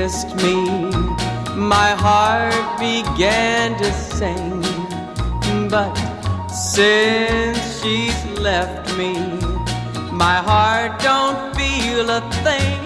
kissed me, my heart began to sing. But since she's left me, my heart don't feel a thing.